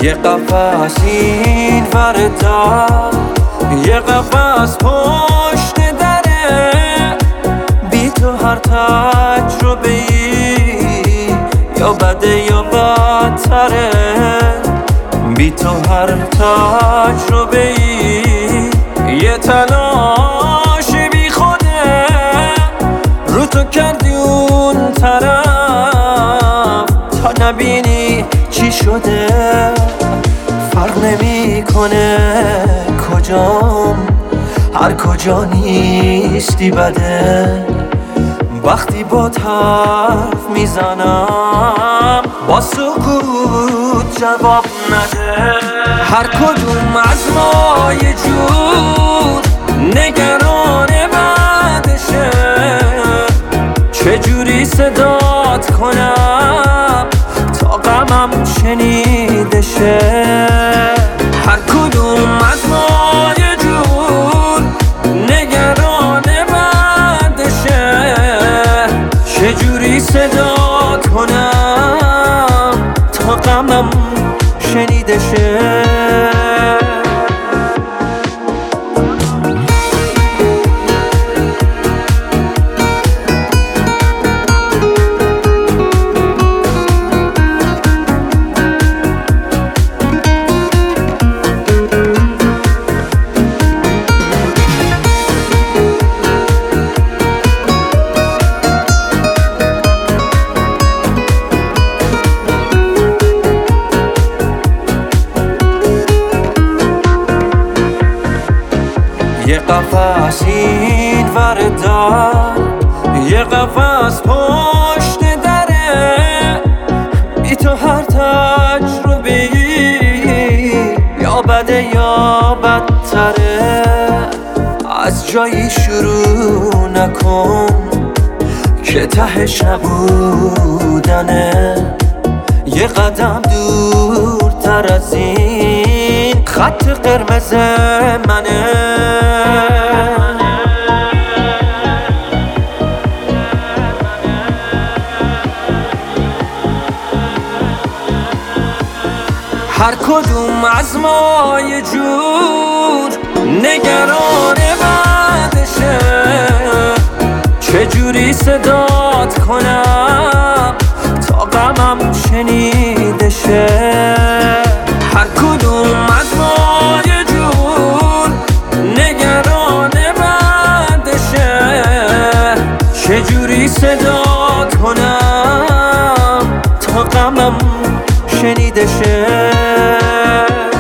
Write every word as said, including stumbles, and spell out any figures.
یه قفس این وردا، یه قفس پشت دره، بی تو هر تجربه ای یا بده یا بدتره، بی تو هر تجربه ای یه تلاش بی خوده، رو تو کردی اون طرف تا نبینی چی شده. فرق نمیکنه کجام، هر کجا نیستی بده. وقتی با حرف میزنم با سکوت جواب نده. هر کدوم از ما یه جور نگران بعدشه، چجوری صدات کنم تا غمم شنیده شه. هر کدوم از ما یه جور نگران بعدشه، چجوری صدات کنم تا غمم شنیده شه. یه قفس این وردا، یه قفس پشت دره، بی تو هر تجربه یا بده یا بدتره. از جایی شروع نکن که تهش نبودنه، یه قدم دورتر از این خط قرمز منه. هر کدوم از ما یه جور نگران بعدشه، چجوری صدات کنم تا غمم شنیده شه. هر کدوم از ما یه جور نگران بعدشه، چجوری صدات کنم تا غمم شنیده شه.